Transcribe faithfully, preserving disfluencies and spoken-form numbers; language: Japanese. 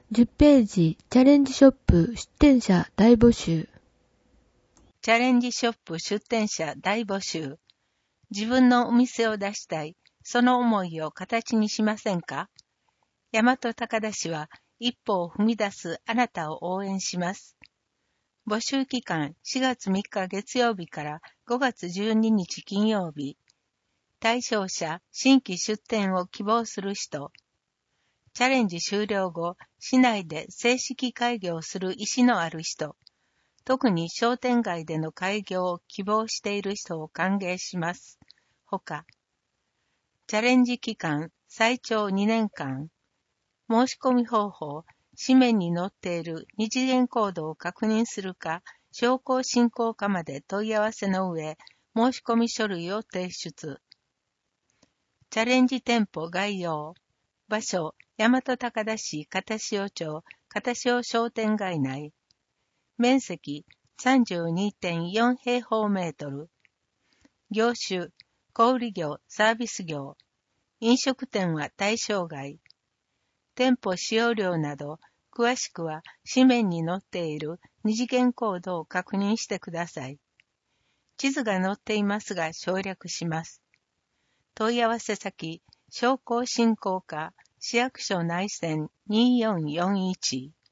じゅっページ、チャレンジショップ出店者大募集。 チャレンジショップ出店者大募集。自分のお店を出したい、その思いを形にしませんか？大和高田市は一歩を踏み出すあなたを応援します。募集期間しがつみっか月曜日からごがつじゅうににち金曜日。対象者、新規出店を希望する人。チャレンジ終了後、市内で正式開業する意思のある人。特に商店街での開業を希望している人を歓迎します。ほか、チャレンジ期間最長にねんかん。申し込み方法、紙面に載っている二次元コードを確認するか、商工振興課まで問い合わせの上、申し込み書類を提出。チャレンジ店舗概要。場所、大和高田市片塩町片塩商店街内。面積 さんじゅうにてんよん 平方メートル。業種、小売業、サービス業。飲食店は対象外。店舗使用料など、詳しくは紙面に載っている二次元コードを確認してください。地図が載っていますが省略します。問い合わせ先、商工振興課、市役所内線にーよんよんいち。